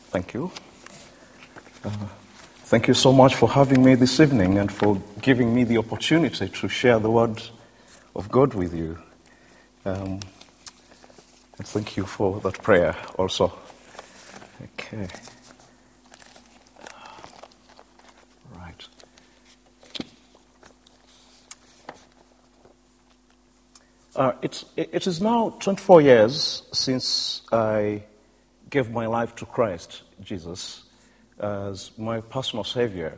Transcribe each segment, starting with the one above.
Thank you. Thank you so much for having me this evening and for giving me the opportunity to share the word of God with you. And thank you for that prayer also. Okay. Right. It is now 24 years since I gave my life to Christ Jesus as my personal Savior.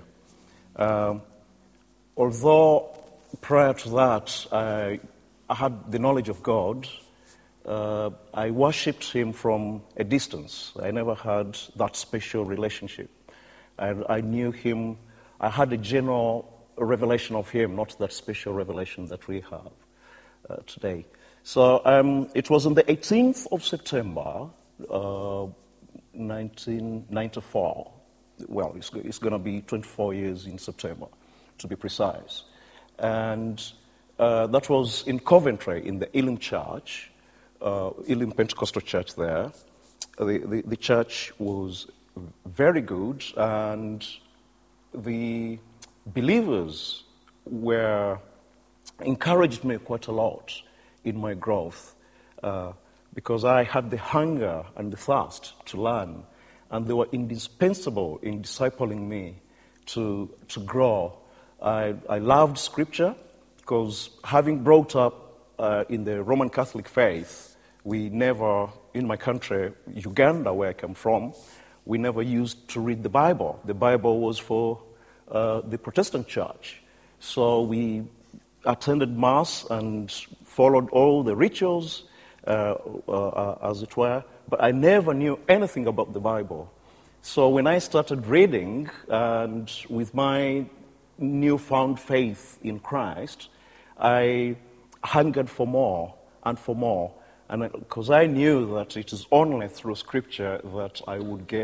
Although prior to that I had the knowledge of God, I worshipped Him from a distance. I never had that special relationship. I knew Him, I had a general revelation of Him, not that special revelation that we have today. So it was on the 18th of September, 1994. Well, it's going to be 24 years in September, to be precise. And that was in Coventry, in the Elim Church, Elim Pentecostal Church there. The church was very good, and the believers encouraged me quite a lot in my growth, because I had the hunger and the thirst to learn, and they were indispensable in discipling me to grow. I loved Scripture, because having brought up in the Roman Catholic faith, we never, in my country, Uganda, where I come from, we never used to read the Bible. The Bible was for the Protestant church. So we attended Mass and followed all the rituals, as it were, but I never knew anything about the Bible. So when I started reading, and with my newfound faith in Christ, I hungered for more and for more, and because I knew that it is only through Scripture that I would get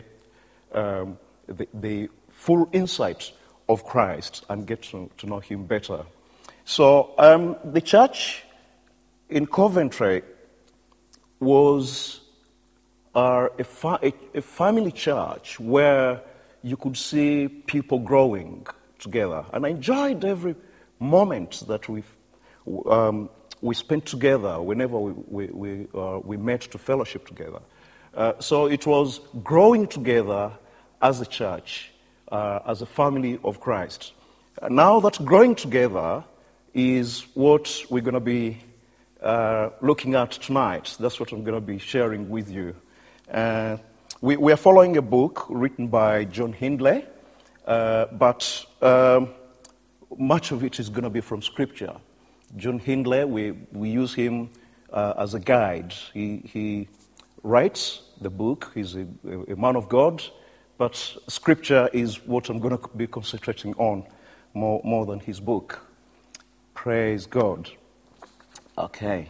the full insight of Christ and get to know Him better. So the church in Coventry was a family church where you could see people growing together. And I enjoyed every moment that we spent together whenever we met to fellowship together. So it was growing together as a church, as a family of Christ. Now that growing together is what we're going to be looking at tonight. That's what I'm going to be sharing with you. We are following a book written by John Hindley, but much of it is going to be from Scripture. John Hindley, we use him as a guide. He writes the book. He's a man of God, but Scripture is what I'm going to be concentrating on more than his book. Praise God. Okay.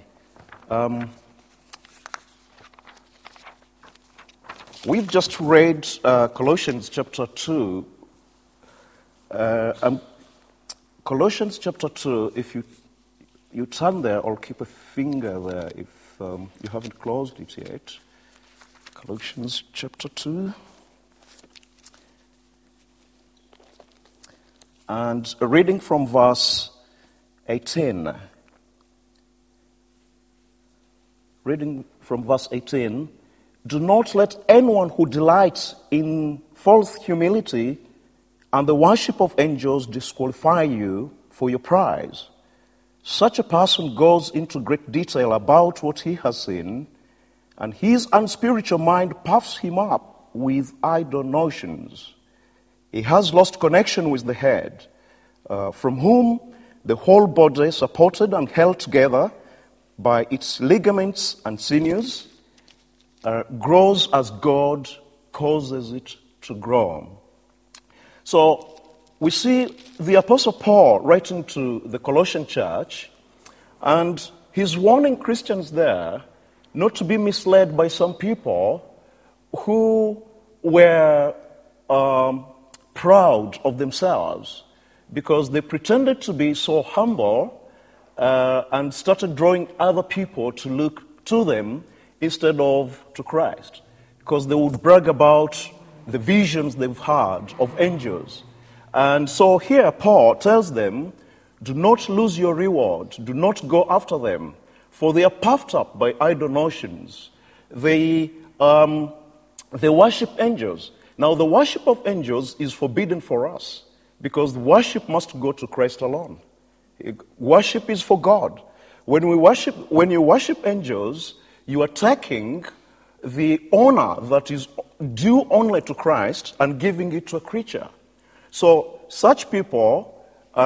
We've just read Colossians chapter 2. Colossians chapter 2, if you turn there, or keep a finger there if you haven't closed it yet. Colossians chapter 2. And reading from verse 18. Reading from verse 18. Do not let anyone who delights in false humility and the worship of angels disqualify you for your prize. Such a person goes into great detail about what he has seen, and his unspiritual mind puffs him up with idle notions. He has lost connection with the head, from whom the whole body, supported and held together by its ligaments and sinews, grows as God causes it to grow. So we see the Apostle Paul writing to the Colossian church, and he's warning Christians there not to be misled by some people who were proud of themselves because they pretended to be so humble and started drawing other people to look to them instead of to Christ. Because they would brag about the visions they've had of angels. And so here Paul tells them, do not lose your reward, do not go after them, for they are puffed up by idle notions. They worship angels. Now the worship of angels is forbidden for us, because worship must go to Christ alone. Worship is for God. When you worship angels, you are taking the honor that is due only to Christ and giving it to a creature. So such people,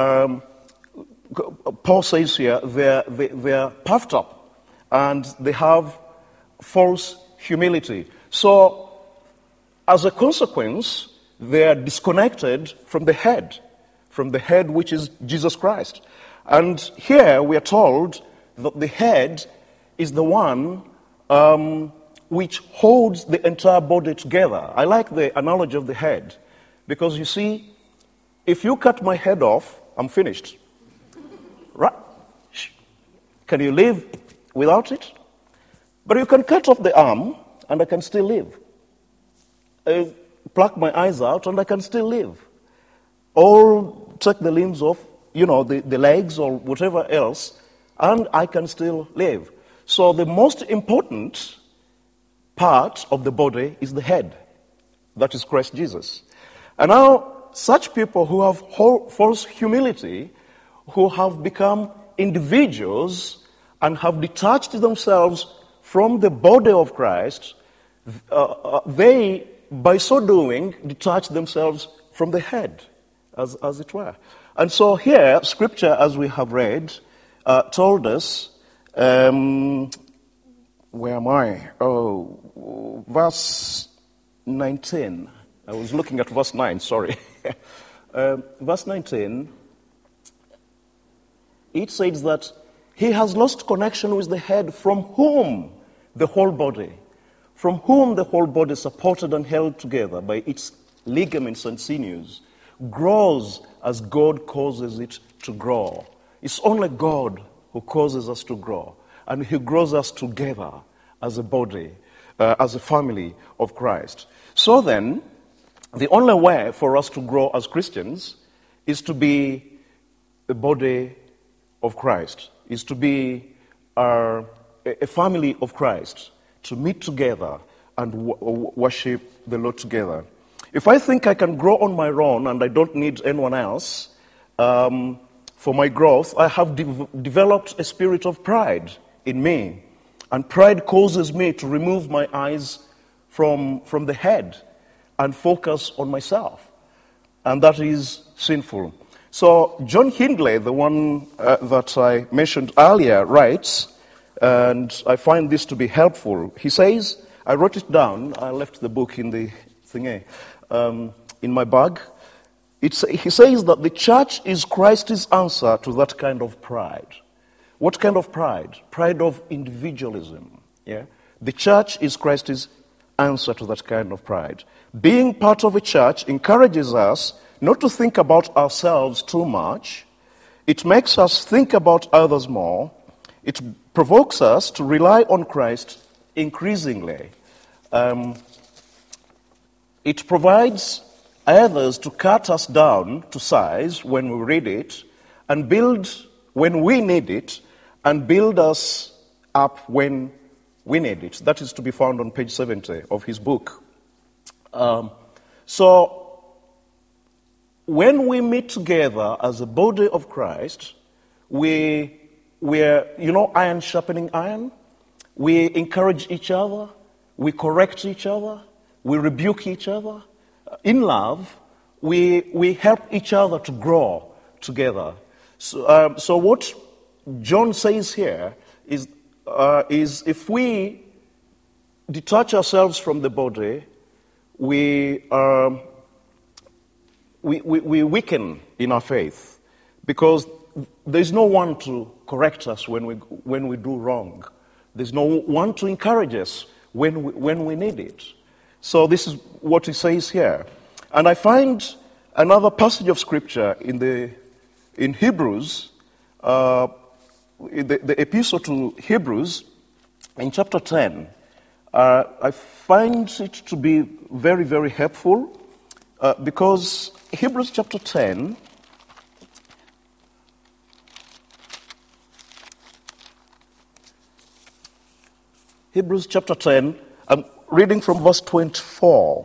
Paul says here, they're puffed up and they have false humility. So as a consequence, they are disconnected from the head which is Jesus Christ. And here we are told that the head is the one which holds the entire body together. I like the analogy of the head, because you see, if you cut my head off, I'm finished. Right? Can you live without it? But you can cut off the arm, and I can still live. Pluck my eyes out, and I can still live. Or take the limbs off, the legs or whatever else, and I can still live. So the most important part of the body is the head. That is Christ Jesus. And now, such people who have false humility, who have become individuals and have detached themselves from the body of Christ, they, by so doing, detach themselves from the head, as it were. And so here, Scripture, as we have read, told us, where am I? Oh, verse 19. I was looking at verse 9, sorry. Verse 19, it says that he has lost connection with the head, from whom the whole body supported and held together by its ligaments and sinews, grows as God causes it to grow. It's only God who causes us to grow, and he grows us together as a body, as a family of Christ. So then, the only way for us to grow as Christians is to be a body of Christ, is to be a family of Christ, to meet together and worship the Lord together. If I think I can grow on my own and I don't need anyone else for my growth, I have developed a spirit of pride in me. And pride causes me to remove my eyes from the head and focus on myself. And that is sinful. So John Hindley, the one that I mentioned earlier, writes, and I find this to be helpful. He says, I wrote it down, I left the book in the thingy, in my bag. He says that the church is Christ's answer to that kind of pride. What kind of pride? Pride of individualism. Yeah? The church is Christ's answer to that kind of pride. Being part of a church encourages us not to think about ourselves too much. It makes us think about others more. It provokes us to rely on Christ increasingly. It provides others to cut us down to size when we read it, and build when we need it, and build us up when we need it. That is to be found on page 70 of his book. So, when we meet together as a body of Christ, we're, iron sharpening iron. We encourage each other. We correct each other. We rebuke each other. In love, we help each other to grow together. So what John says here is if we detach ourselves from the body, we weaken in our faith, because there's no one to correct us when we do wrong. There's no one to encourage us when we need it. So this is what he says here. And I find another passage of Scripture in Hebrews, the epistle to Hebrews, in chapter 10, I find it to be very, very helpful because Hebrews chapter 10, I'm reading from verse 24.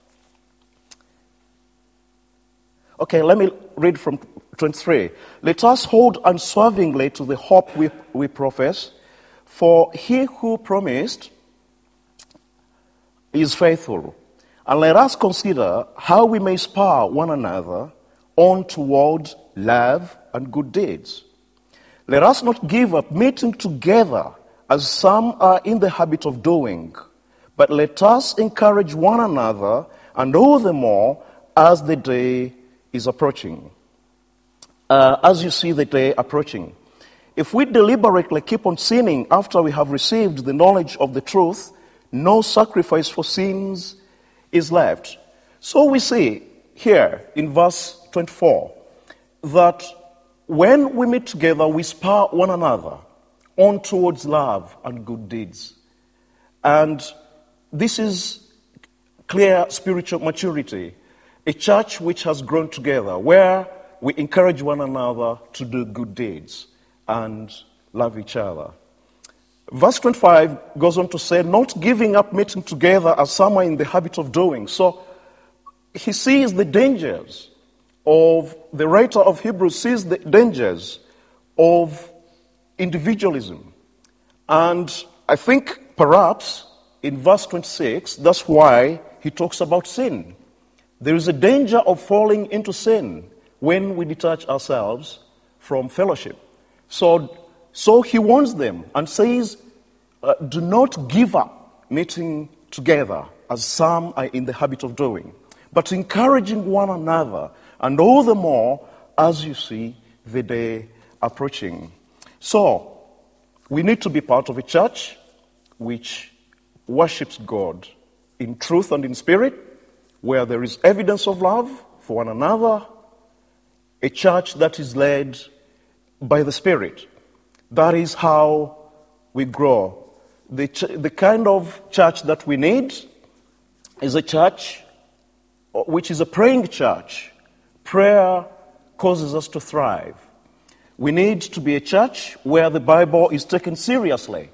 Okay, let me read from 23. Let us hold unswervingly to the hope we profess, for he who promised is faithful. And let us consider how we may spur one another on toward love and good deeds. Let us not give up meeting together as some are in the habit of doing, but let us encourage one another, and all the more as the day is approaching. As you see the day approaching. If we deliberately keep on sinning after we have received the knowledge of the truth, no sacrifice for sins is left. So we see here in verse 24 that when we meet together, we spur one another on towards love and good deeds. And this is clear spiritual maturity. A church which has grown together, where we encourage one another to do good deeds and love each other. Verse 25 goes on to say, not giving up meeting together as some are in the habit of doing. So he sees the dangers of, the writer of Hebrews sees the dangers of individualism. And I think perhaps in verse 26, that's why he talks about sin. There is a danger of falling into sin when we detach ourselves from fellowship. So he warns them and says, do not give up meeting together as some are in the habit of doing, but encouraging one another, and all the more as you see the day approaching. So we need to be part of a church which worships God in truth and in spirit, where there is evidence of love for one another, a church that is led by the Spirit. That is how we grow. The kind of church that we need is a church which is a praying church. Prayer causes us to thrive. We need to be a church where the Bible is taken seriously,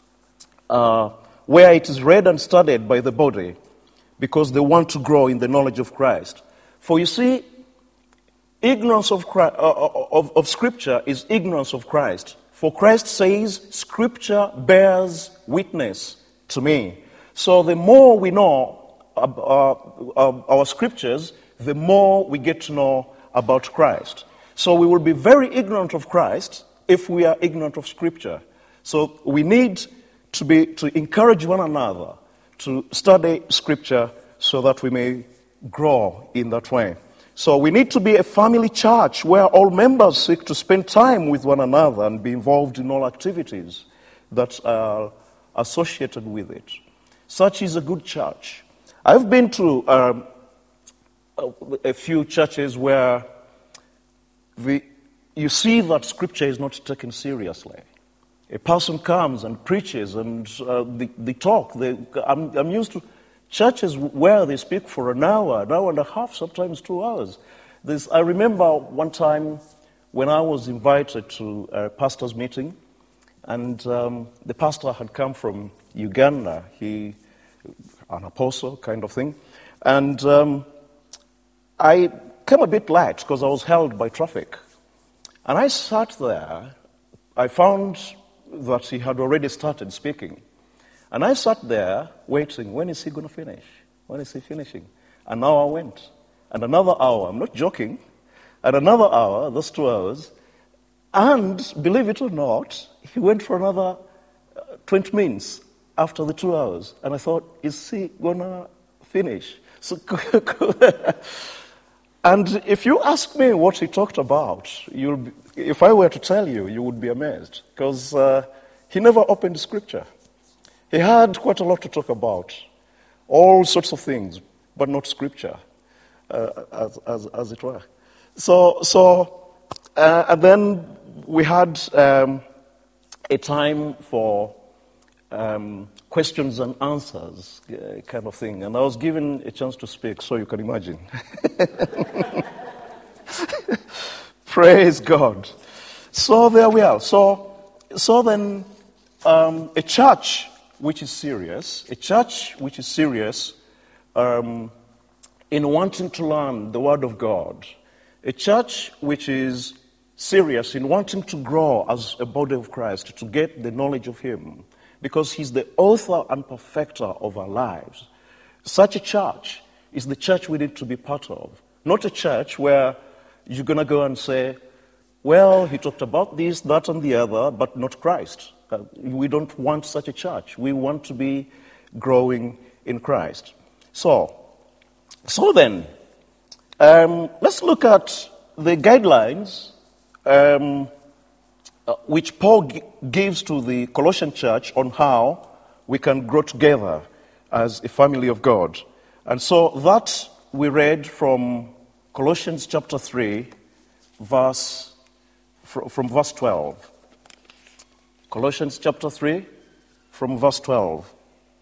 where it is read and studied by the body, because they want to grow in the knowledge of Christ. For you see, ignorance of Scripture is ignorance of Christ. For Christ says, Scripture bears witness to me. So the more we know our Scriptures, the more we get to know about Christ. So we will be very ignorant of Christ if we are ignorant of Scripture. So we need to encourage one another to study Scripture so that we may grow in that way. So we need to be a family church where all members seek to spend time with one another and be involved in all activities that are associated with it. Such is a good church. I've been to a few churches where you see that Scripture is not taken seriously. A person comes and preaches and they talk. I'm used to churches where they speak for an hour and a half, sometimes 2 hours. I remember one time when I was invited to a pastor's meeting, and the pastor had come from Uganda. He, an apostle kind of thing. And I came a bit late because I was held by traffic. And I sat there. I found that he had already started speaking. And I sat there waiting, when is he going to finish? When is he finishing? An hour went. And another hour, I'm not joking, and another hour, that's 2 hours. And believe it or not, he went for another 20 minutes after the 2 hours. And I thought, is he going to finish? So, and if you ask me what he talked about, if I were to tell you, you would be amazed. Because he never opened Scripture. He had quite a lot to talk about, all sorts of things, but not Scripture, as it were. And then we had a time for questions and answers kind of thing. And I was given a chance to speak, so you can imagine. Praise God. So there we are. So then, a church which is serious, in wanting to learn the Word of God, a church which is serious in wanting to grow as a body of Christ, to get the knowledge of Him, because He's the author and perfecter of our lives. Such a church is the church we need to be part of. Not a church where you're going to go and say, well, he talked about this, that, and the other, but not Christ. We don't want such a church. We want to be growing in Christ. So then, let's look at the guidelines which Paul gives to the Colossian church on how we can grow together as a family of God. And so that we read from Colossians chapter 3, from verse 12. Colossians chapter 3, from verse 12.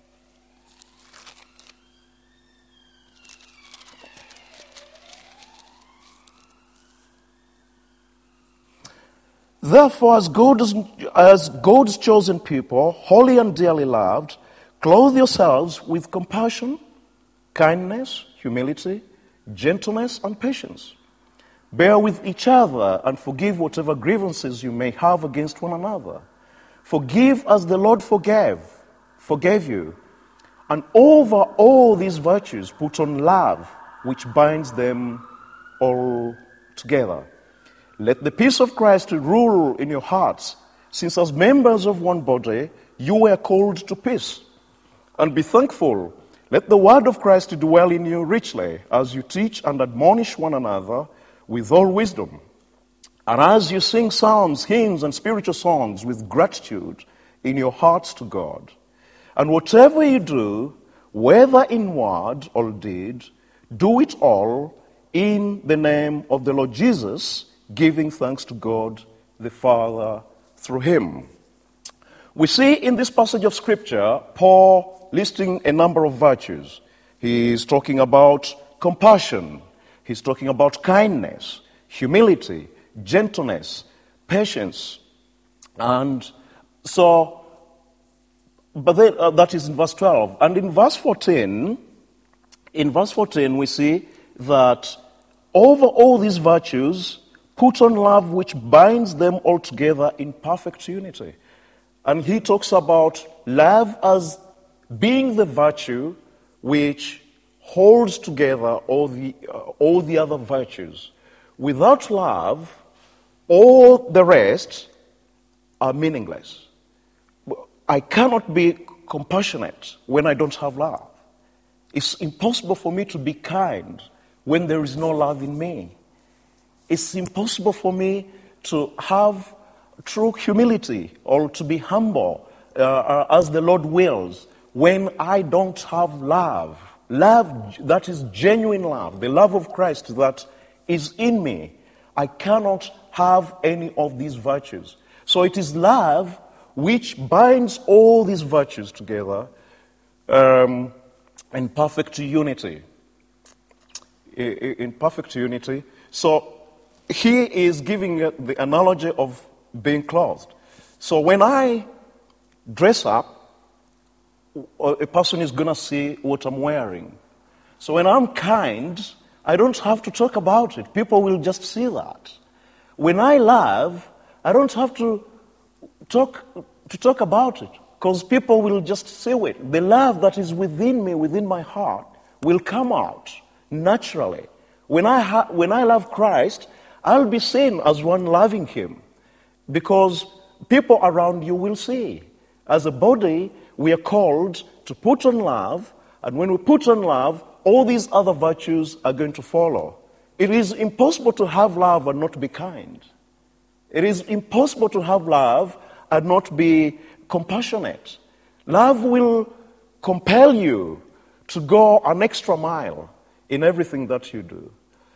Therefore, as God's chosen people, holy and dearly loved, clothe yourselves with compassion, kindness, humility, gentleness, and patience. Bear with each other and forgive whatever grievances you may have against one another. Forgive as the Lord forgave you. And over all these virtues put on love, which binds them all together. Let the peace of Christ rule in your hearts, since as members of one body you were called to peace. And be thankful. Let the word of Christ dwell in you richly, as you teach and admonish one another with all wisdom. And as you sing psalms, hymns, and spiritual songs with gratitude in your hearts to God. And whatever you do, whether in word or deed, do it all in the name of the Lord Jesus, giving thanks to God the Father through Him. We see in this passage of Scripture, Paul listing a number of virtues. He is talking about compassion. He's talking about kindness, humility, gentleness, patience. And so, but then, that is in verse 12. And in verse 14, we see that over all these virtues, put on love which binds them all together in perfect unity. And he talks about love as being the virtue which holds together all the other virtues. Without love, all the rest are meaningless. I cannot be compassionate when I don't have love. It's impossible for me to be kind when there is no love in me. It's impossible for me to have true humility or to be humble as the Lord wills when I don't have love. Love that is genuine love, the love of Christ that is in me. I cannot have any of these virtues. So it is love which binds all these virtues together in perfect unity. In perfect unity. So he is giving the analogy of being clothed. So when I dress up, a person is going to see what I'm wearing. So when I'm kind, I don't have to talk about it. People will just see that. When I love, I don't have to talk about it, because people will just see it. The love that is within me, within my heart, will come out naturally. When I love Christ, I'll be seen as one loving Him, because people around you will see. As a body, we are called to put on love, and when we put on love, all these other virtues are going to follow. It is impossible to have love and not be kind. It is impossible to have love and not be compassionate. Love will compel you to go an extra mile in everything that you do.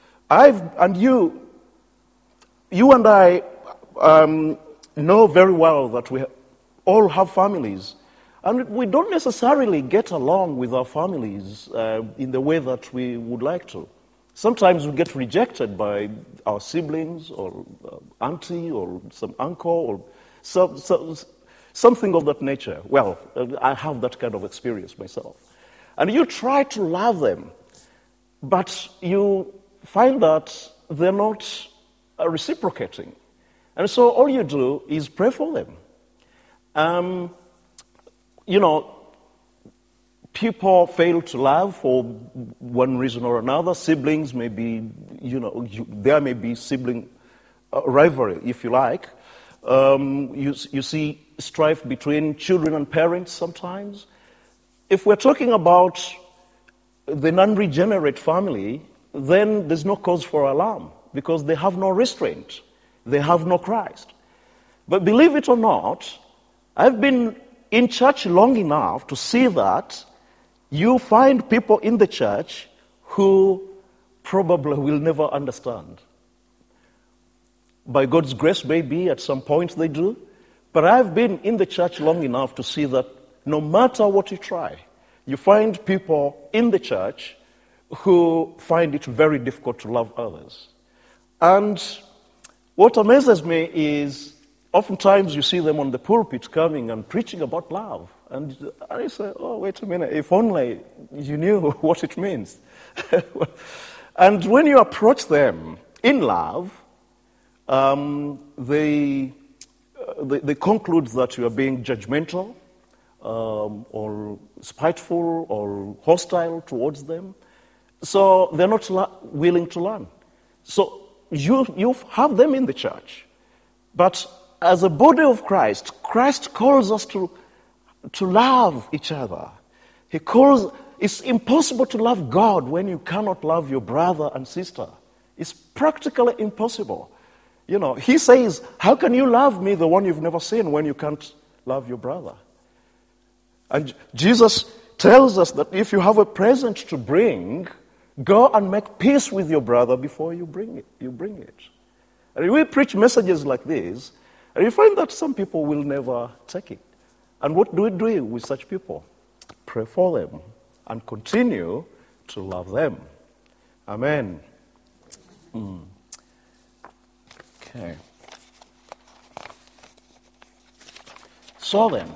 You and I know very well that we all have families, And we don't necessarily get along with our families in the way that we would like to. Sometimes we get rejected by our siblings or auntie or some uncle or something of that nature. Well, I have that kind of experience myself. And you try to love them, but you find that they're not reciprocating. And so all you do is pray for them. People fail to love for one reason or another. Siblings may be, there may be sibling rivalry, if you like. You see strife between children and parents sometimes. If we're talking about the non-regenerate family, then there's no cause for alarm because they have no restraint. They have no Christ. But believe it or not, I've been in church long enough to see that you find people in the church who probably will never understand. By God's grace, maybe at some point they do. But I've been in the church long enough to see that no matter what you try, you find people in the church who find it very difficult to love others. And what amazes me is oftentimes you see them on the pulpit coming and preaching about love. And I say, oh, wait a minute, if only you knew what it means. And when you approach them in love, they conclude that you are being judgmental or spiteful or hostile towards them. So they're not willing to learn. So you have them in the church. But as a body of Christ, Christ calls us to love each other. It's impossible to love God when you cannot love your brother and sister. It's practically impossible. He says, how can you love me, the one you've never seen, when you can't love your brother? And Jesus tells us that if you have a present to bring, go and make peace with your brother before you bring it. And we preach messages like this, and you find that some people will never take it. And what do we do with such people? Pray for them and continue to love them. Amen. Okay. So then,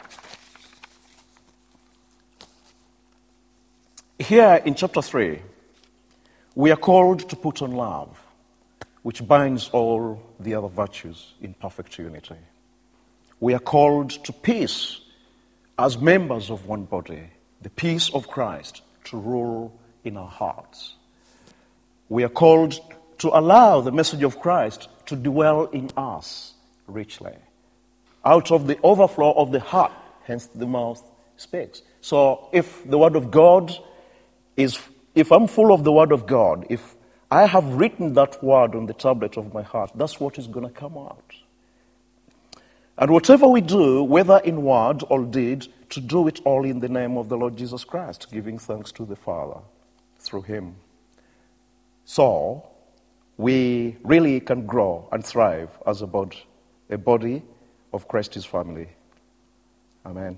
here in chapter 3, we are called to put on love, which binds all the other virtues in perfect unity. We are called to peace as members of one body, the peace of Christ to rule in our hearts. We are called to allow the message of Christ to dwell in us richly. Out of the overflow of the heart, hence the mouth speaks. So if the word of God if I'm full of the word of God, if I have written that word on the tablet of my heart, that's what is going to come out. And whatever we do, whether in word or deed, to do it all in the name of the Lord Jesus Christ, giving thanks to the Father through him. So, we really can grow and thrive as a body of Christ's family. Amen.